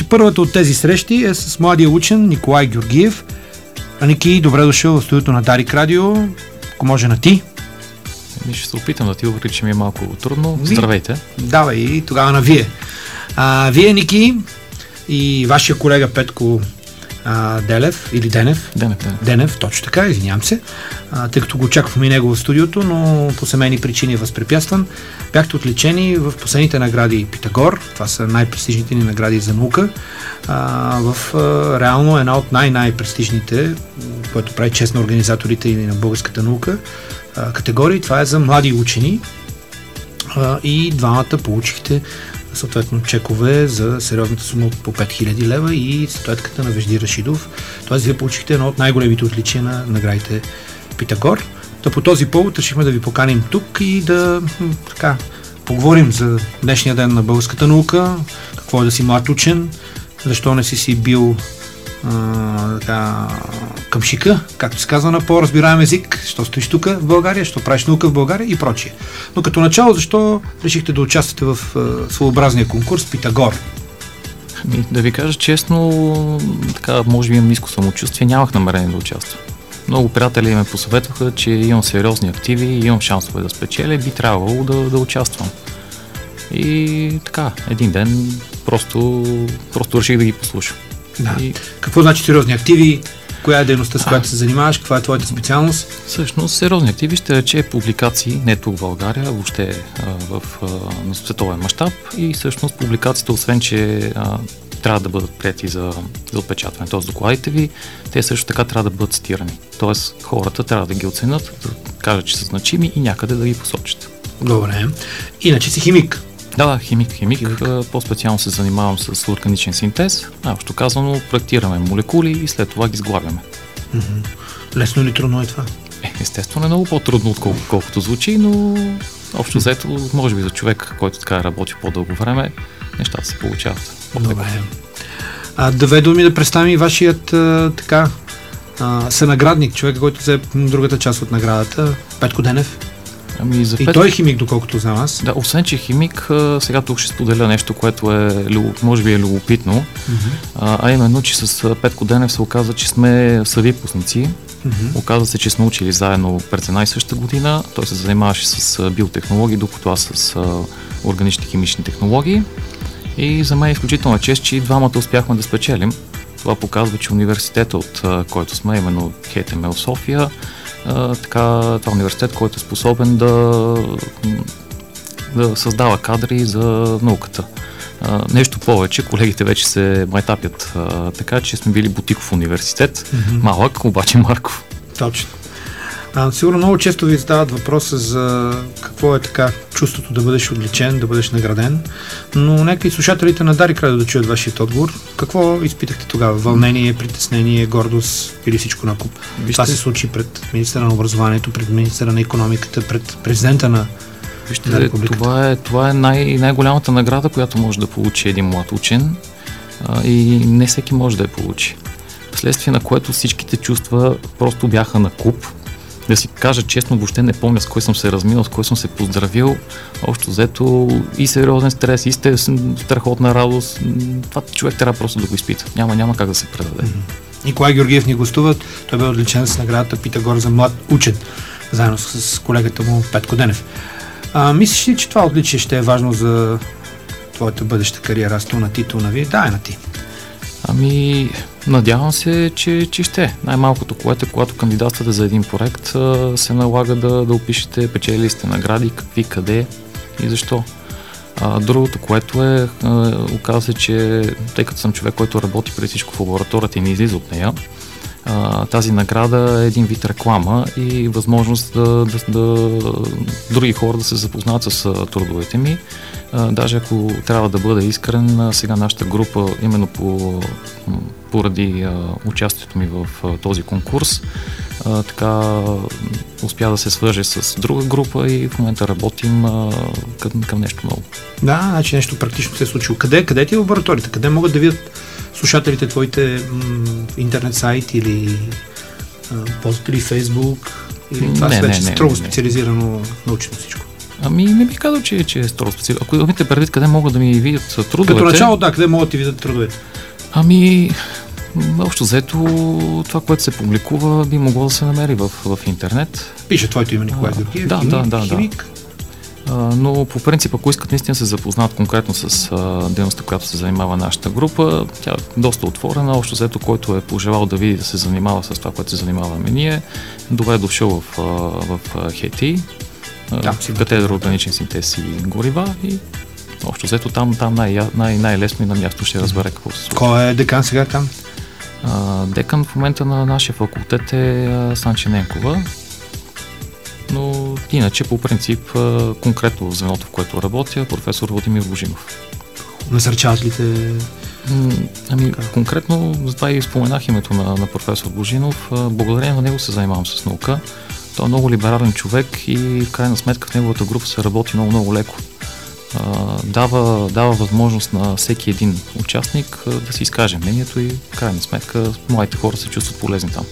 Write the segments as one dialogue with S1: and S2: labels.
S1: първата от тези срещи е с младия учен Николай Георгиев. Ники, добре дошъл в студиото на Дарик Радио. Ако може на ти.
S2: Ще се опитам да ти говоря, че ми е малко трудно. Здравейте.
S1: Давай, и тогава на вие. Вие, Ники, и вашия колега Петко Делев или Денев, точно така, извинявам се, тъй като го очакваме и него в студиото, но по семейни причини е възпрепятстван. Бяхте отличени в последните награди Питагор, това са най-престижните ни награди за наука, в реално една от най-престижните, което прави чест на организаторите или на българската наука, категории. Това е за млади учени и двамата получихте съответно чекове за сериозната сума по 5000 лева и статуетката на Вежди Рашидов. Тоест, вие получихте едно от най-големите отличия на наградите Питагор. Та по този повод решихме да ви поканим тук и да поговорим за днешния ден на българската наука, какво е да си млад учен, защо не си бил към шика, както се казва на по-разбираем език, що стоиш тук в България, що правиш наука в България и прочие. Но като начало, защо решихте да участвате в своеобразния конкурс Питагор?
S2: Да ви кажа честно, може би имам ниско самочувствие, нямах намерение да участвам. Много приятели ме посъветваха, че имам сериозни активи и имам шансове да спечеля, би трябвало да участвам. И така, един ден просто реших да ги послушам.
S1: Да. Какво значи сериозни активи? Коя е дейността, с която се занимаваш? Каква е твоята специалност?
S2: Всъщност, сериозни активи ще рече публикации, не тук в България, въобще на световен мащаб и всъщност публикациите, освен че трябва да бъдат прияти за отпечатване, т.е. докладите ви, те също така трябва да бъдат цитирани. Т.е. хората трябва да ги оценят, да кажат, че са значими и някъде да ги посочат.
S1: Добре. Иначе си химик.
S2: Да, химик. По-специално се занимавам с органичен синтез. Общо казано, проектираме молекули и след това ги сглавяме.
S1: Лесно или трудно е това?
S2: Естествено е много по-трудно, отколкото звучи, но общо взето, може би за човек, който така работи по-дълго време, нещата се получават.
S1: Добре. Две думи да представим и вашият сънаградник, човек, който взе другата част от наградата, Петко Денев. И той е химик, доколкото знам аз.
S2: Да, освен че е химик, сега тук ще споделя нещо, което може би е любопитно, а именно, че с Петко Денев се оказа, че сме съвипускници. Оказва се, че сме учили заедно през една и съща година. Той се занимаваше с биотехнологии, докато аз с органични химични технологии. И за мен е изключително чест, че двамата успяхме да спечелим. Това показва, че университета, от който сме, именно ХТМЛ София, това е университет, който е способен да създава кадри за науката. Нещо повече, колегите вече се майтапят, така че сме били бутиков университет, малък, обаче Марков.
S1: Точно. Сигурно много често ви задават въпроса за какво е чувството да бъдеш отличен, да бъдеш награден, но нека и слушателите на Дарик Радио да чуят вашият отговор. Какво изпитахте тогава? Вълнение, притеснение, гордост или всичко накуп? Това се случи пред министъра на образованието, пред министъра на икономиката, пред президента на републиката.
S2: Това е най-голямата награда, която може да получи един млад учен и не всеки може да я получи. Вследствие на което всичките чувства просто бяха накуп. Да си кажа честно, въобще не помня с кой съм се разминал, с кой съм се поздравил. Общо взето и сериозен стрес, и страхотна радост. Това човек трябва просто да го изпита. Няма как да се предаде.
S1: Николай Георгиев ни гостува. Той бе отличен с наградата Питагор за млад учен, заедно с колегата му Петко Денев. Мислиш ли, че това отличие ще е важно за твоята бъдеща кариера? Сто на ти, то на ви? Да, е на ти.
S2: Надявам се, че ще. Най-малкото, когато кандидатствате за един проект, се налага да опишете печелили сте награди, какви, къде и защо. Другото, което оказва се, че тъй като съм човек, който работи преди всичко в лабораторията и не излиза от нея, тази награда е един вид реклама и възможност да други хора да се запознат с трудовете ми. Даже ако трябва да бъда искрен, сега нашата група, именно поради участието ми в този конкурс, успя да се свърже с друга група и в момента работим към нещо ново.
S1: Да, значи нещо практично се е случило. Къде ти е лабораторията? Къде могат да видят слушателите твоите интернет сайт или пост или Фейсбук? Или това е вече строго специализирано научно всичко?
S2: Не бих казал, че е строго специализирано. Ако имате предвид къде могат да ми видят трудовете...
S1: Като начало, да, къде могат да видят трудовете?
S2: Общо взето, това, което се публикува, би могло да се намери в интернет.
S1: Пише твоето име Николай Георгиев, химик.
S2: Но по принцип, ако искат наистина се запознат конкретно с дейността, която се занимава нашата група, тя е доста отворена. Общо взето, който е пожелал да види да се занимава с това, което се занимаваме ние, добре е дошъл в ХЕТИ, катедра органичен синтез и горива, и общо взето там най-лесно и на място ще разбере какво се случва.
S1: Кой е декан сега там?
S2: Декан в момента на нашия факултет е Санче Ненкова, но иначе по принцип конкретно в звеното, в което работя, професор Владимир Божинов.
S1: Насърчават ли те?
S2: Конкретно, затова и споменах името на професор Божинов. Благодарение на него се занимавам с наука. Той е много либерален човек и в крайна сметка в неговата група се работи много леко. Дава възможност на всеки един участник да си изкаже мнението и в крайна сметка младите хора се чувстват полезни там.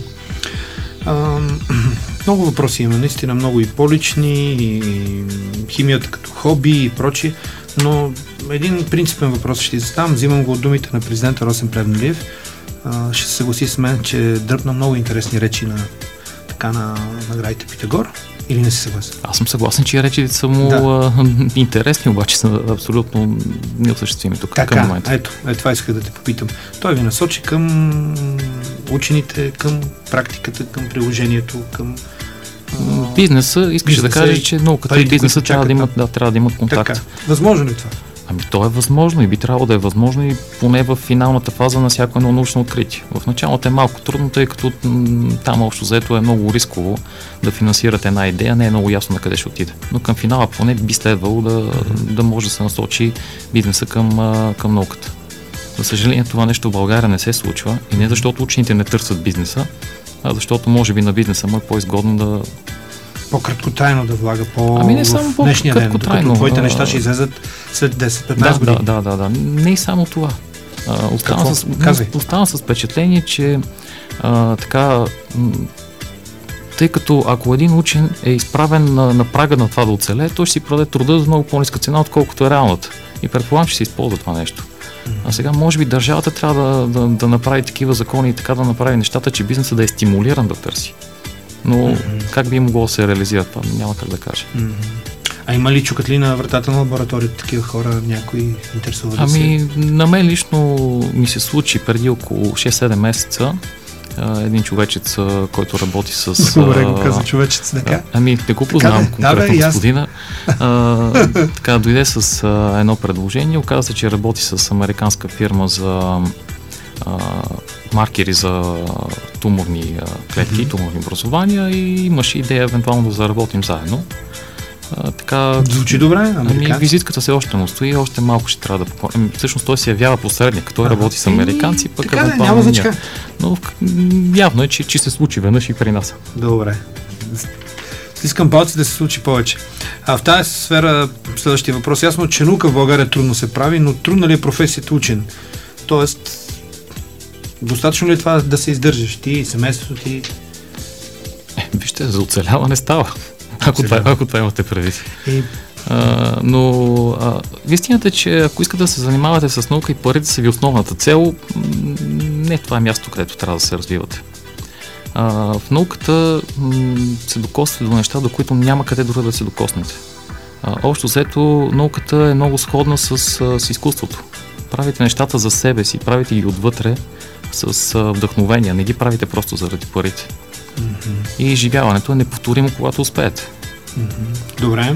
S1: Много въпроси има, наистина много и по-лични, и химията като хоби и прочие, но един принципен въпрос ще задам, взимам го от думите на президента Росен Плевнелиев. Ще се съгласи с мен, че дръпна много интересни речи на наградите Питагор, или не си съгласен?
S2: Аз съм съгласен, че речите са му интересни, обаче са абсолютно неосъществими тук към момента.
S1: Ето, това исках да те попитам. Той ви насочи към учените, към практиката, към приложението, към
S2: бизнеса. Искаш да кажеш, че науката и бизнеса трябва да имат контакт.
S1: Така. Възможно ли това?
S2: То е възможно и би трябвало да е възможно и поне в финалната фаза на всяко едно научно откритие. В началото е малко трудно, тъй като там общо взето е много рисково да финансирате една идея, не е много ясно на къде ще отиде. Но към финала поне би следвало да може да се насочи бизнеса към науката. За съжаление, това нещо в България не се случва и не защото учените не търсят бизнеса, а защото може би на бизнеса му е по-изгодно да
S1: по-краткотрайно да влага
S2: не само
S1: в днешния ден, докато твоите неща ще излезат след 10-15 години.
S2: Да. Не и само това. Оставам с впечатление, че тъй като ако един учен е изправен на прага на това да оцелее, той ще си продаде труда за много по-ниска цена, отколкото е реалната. И предполагам, че се използва това нещо. А сега може би държавата трябва да направи такива закони и така да направи нещата, че бизнеса да е стимулиран да търси. Но как би могло да се реализира това? Няма как да кажа.
S1: А има ли чукат ли на вратата на лабораторията такива хора, някой интересува да се?
S2: На мен лично ми се случи преди около 6-7 месеца един човечец, който работи с...
S1: Добре го каза човечец, така?
S2: Не го познавам конкретно господина. Дойде с едно предложение. Оказа се, че работи с американска фирма за маркери за туморни клетки, туморни образования и имаше идея евентуално да заработим заедно.
S1: Звучи добре,
S2: визитката се още му стои, още малко ще трябва да покорим. Всъщност той се явява посредник, той работи с американци, пък
S1: няма значка.
S2: Но явно е, че се случи веднъж и при нас.
S1: Добре. Стискам палци да се случи повече. В тази сфера следващия въпрос. Ясно, че наука в България трудно се прави, но трудна ли е професията учен? Тоест, достатъчно ли е това да се издържаш ти и семейството ти?
S2: Вижте, за оцеляване става. Ако това имате предвид. Но истината е, че ако искате да се занимавате с наука и парите са ви основната цел, не това е място, където трябва да се развивате. В науката се докосвате до неща, до които няма къде дори да се докоснете. Общо взето, науката е много сходна с изкуството. Правите нещата за себе си, правите ги отвътре с вдъхновение, не ги правите просто заради парите. И изживяването е неповторимо, когато успеете.
S1: Добре.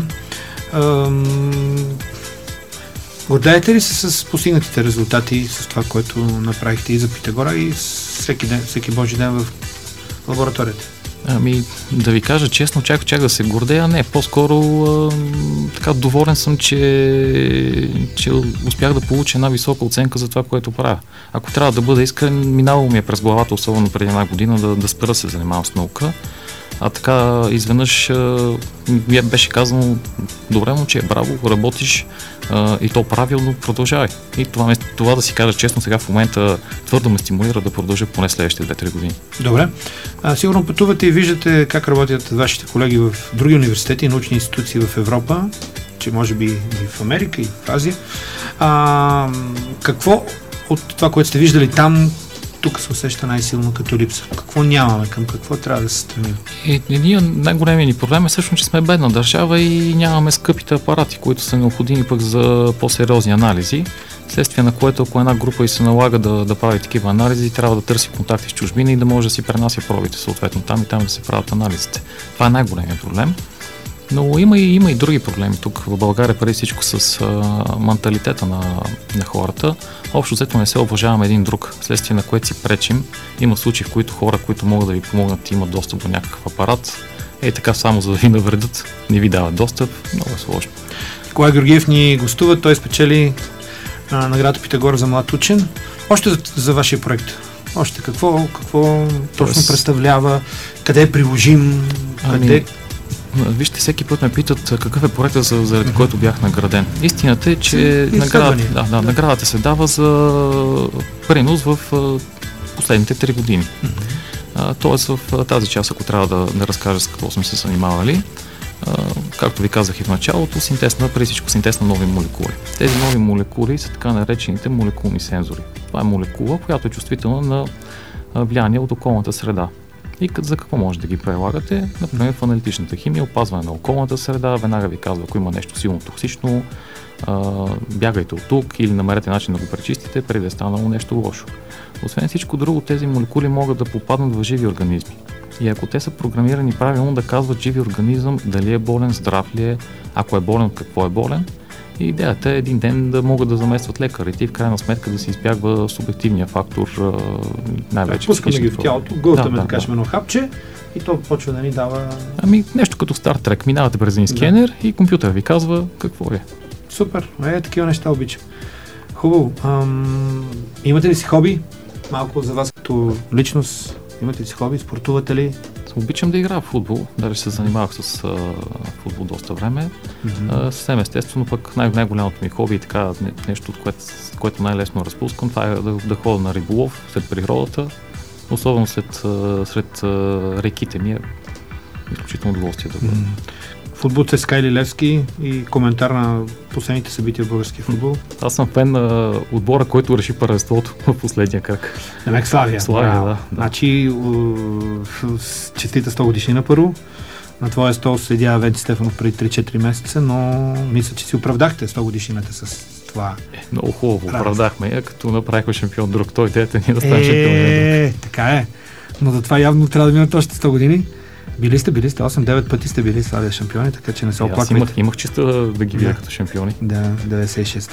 S1: Гордеете ли се с постигнатите резултати, с това, което направихте и за Питагора, и всеки Божи ден в лабораторията?
S2: Да ви кажа честно, чак да се гордея, не. По-скоро доволен съм, че успях да получа една висока оценка за това, което правя. Ако трябва да бъда искрен, минало ми е през главата, особено преди една година, да спра да се занимавам с наука. Така изведнъж ми беше казано: добре, момче, браво, работиш и то правилно, продължавай. И това да си кажа честно, сега в момента твърдо ме стимулира да продължа поне следващите 2-3 години.
S1: Добре. Сигурно пътувате и виждате как работят вашите колеги в други университети и научни институции в Европа, че може би и в Америка, и в Азия. Какво от това, което сте виждали там, тук се усеща най-силно като липса? Какво нямаме? Към какво трябва да се стремим?
S2: Ние най-големият ни проблем е всъщност, че сме бедна държава и нямаме скъпите апарати, които са необходими пък за по-сериозни анализи. Вследствие на което, ако една група и се налага да прави такива анализи, трябва да търси контакти с чужбина и да може да си пренася пробите съответно там и там да се правят анализите. Това е най-големият проблем. Но има и други проблеми тук в България, преди всичко с менталитета на хората. Общо взето не се уважаваме един друг, вследствие на което си пречим. Има случаи, в които хора, които могат да ви помогнат, имат достъп до някакъв апарат. Така само за да ви навредят, не ви дават достъп. Много е сложно.
S1: Николай Георгиев ни гостува, той спечели наградата Питагор за млад учен. Още за вашия проект. Още какво точно представлява, къде е приложим, къде...
S2: Вижте, всеки път ме питат какъв е проектът, заради който бях награден. Истината е, че наградата се дава за принос в последните 3 години. Тоест в тази част, ако трябва да разкажа с какво сме се занимавали, както ви казах и в началото, преди всичко синтез на нови молекули. Тези нови молекули са така наречените молекулни сензори. Това е молекула, която е чувствителна на влияние от околната среда. И за какво може да ги прилагате? Например, в аналитичната химия, опазване на околната среда, веднага ви казва, ако има нещо силно токсично, бягайте от тук или намерете начин да го пречистите, преди да е станало нещо лошо. Освен всичко друго, тези молекули могат да попаднат в живи организми. И ако те са програмирани правилно да казват живи организъм, дали е болен, здрав ли е, ако е болен, какво е болен, и идеята е един ден да могат да заместват лекарите и в крайна сметка да се избягва субективния фактор, най-вече.
S1: Пускаме ги в тялото, гълтаме да кажем едно хапче и то почва да ни дава...
S2: Нещо като Star Trek. Минавате през един скенер и компютър ви казва какво е.
S1: Супер, такива неща обичам. Хубаво. Имате ли си хоби? Малко за вас като личност. Имате ли си хоби? Спортувате ли?
S2: Обичам да играя в футбол. Даже се занимавах с футбол доста време. Съвсем естествено, пък най-голямото ми хоби и така нещо, което най-лесно разпускам, това е да ходя на риболов след природата. Особено сред реките ми е изключително удоволствие да бъда.
S1: Футбол ЦСКА или Левски и коментар на последните събития в българския футбол.
S2: Аз съм фен на отбора, който реши първенството в последния кръг.
S1: Демек Славия.
S2: Да.
S1: Значи, честита 100 годишнина първо. На твоя стол седя Венци Стефанов преди 3-4 месеца, но мисля, че си оправдахте 100 годишнината с това.
S2: Много хубаво оправдахме, като направихме шампион друг. Той идеята ни да стане шампион друг.
S1: Така е. Но за това явно трябва да минат още 100 години. Били сте, 8-9 пъти сте били Славия шампиони, така че не се оплаквайте.
S2: Аз имах честа да ги видя като шампиони.
S1: Да, 96.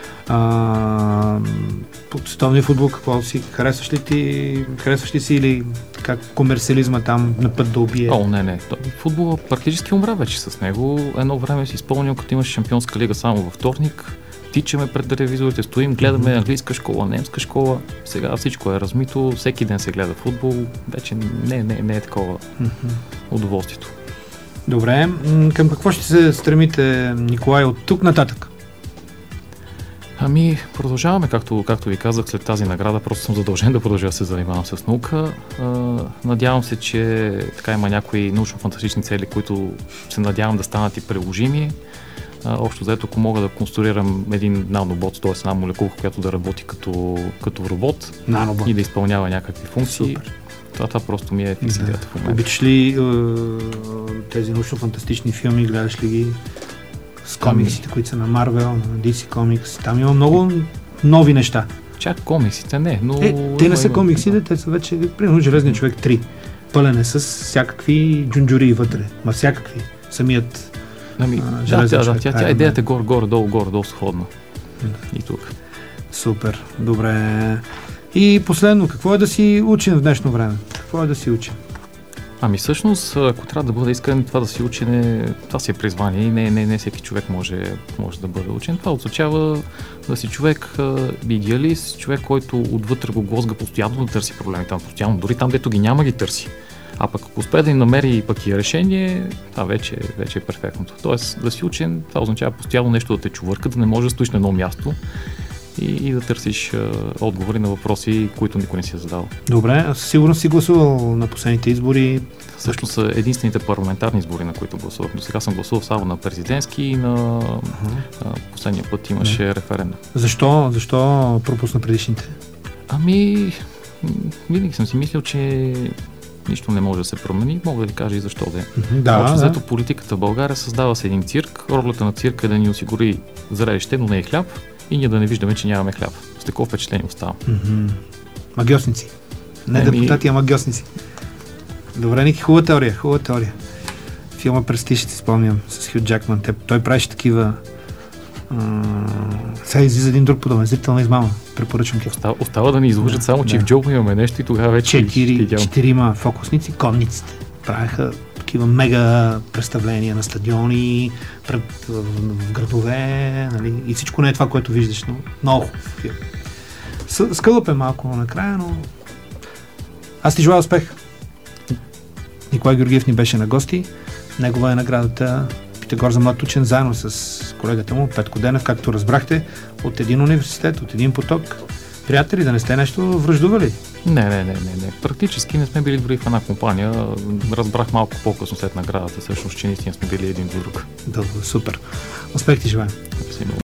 S1: Столния футбол, какво си? Харесваш ли си или как комерциализма там на път да убие?
S2: Не. Футбола практически умря вече с него. Едно време си спомням, като имаш шампионска лига само във вторник. Тичаме пред телевизорите, стоим, гледаме английска школа, немска школа. Сега всичко е размито, всеки ден се гледа футбол. Вече не е такова удоволствието.
S1: Добре, към какво ще се стремите, Николай, от тук нататък?
S2: Продължаваме, както ви казах, след тази награда, просто съм задължен да продължа да се занимавам с наука. Надявам се, че така има някои научно-фантастични цели, които се надявам да станат и приложими. Общо взето, ако мога да конструирам един нанобот, т.е. една молекула, която да работи като робот и да изпълнява някакви функции. Супер. Това просто ми е фикс идеята в момента.
S1: Обичаш ли тези научно-фантастични филми, гледаш ли ги с комиксите, които са на Marvel, на DC Comics? Там има много нови неща.
S2: Чак комиксите не, но...
S1: Те не са комиксите, те са вече, примерно, Железният човек 3. Пълен е с всякакви джунджури вътре, всякакви. Самият
S2: тя идеята е горе-долу сходна. И тук.
S1: Супер, добре. И последно, какво е да си учен в днешно време? Какво е да си учен?
S2: Всъщност, ако трябва да бъда искрен, това да си учен това си е призвание и не всеки човек може да бъде учен. Това означава да си човек идеалист, човек, който отвътре го глозга постоянно да търси проблеми там, постоянно, дори там, дето ги няма, ги търси. А пък ако успее да им намери пък и решение, това вече е перфектното. Тоест да си учен, това означава постоянно нещо да те чувърка, да не можеш да стоиш на едно място и да търсиш отговори на въпроси, които никой не си е задал.
S1: Добре, сигурно си гласувал на последните избори.
S2: Също са единствените парламентарни избори, на които гласувах. До сега съм гласувал само на президентски и на последния път имаше референдум.
S1: Защо пропусна предишните?
S2: Винаги съм си мислил, че нищо не може да се промени. Мога да ви кажа и защо да е.
S1: Да.
S2: Политиката в България създава се един цирк. Ролята на цирка е да ни осигури зрелище, но не е хляб. И ние да не виждаме, че нямаме хляб. С такова впечатление остава.
S1: Магьосници. Не депутати, а магьосници. Добре, Ники, хубава теория. Филма Престиж, ще си спомням, с Хю Джакман. Той правеше такива... Сега излиза един друг подобен, зрителна измама. Препоръчвам ти.
S2: Остава да ни изложат само, че в джоба имаме нещо и тогава вече...
S1: Четирима фокусници, конниците. Правеха такива мега представления на стадиони, в градове, нали? И всичко не е това, което виждаш, но много филм. Скълъп е малко накрая, но аз ти желая успех. Николай Георгиев ни беше на гости. Негова е наградата Питагор за млад учен, заедно с колегата му Петко Денев, както разбрахте, от един университет, от един поток. Приятели, да не сте нещо връждували?
S2: Не. Практически не сме били дори в една компания. Разбрах малко по-късно след наградата, всъщност, че наистина сме били един до друг.
S1: Добре, супер. Успех ти желаем.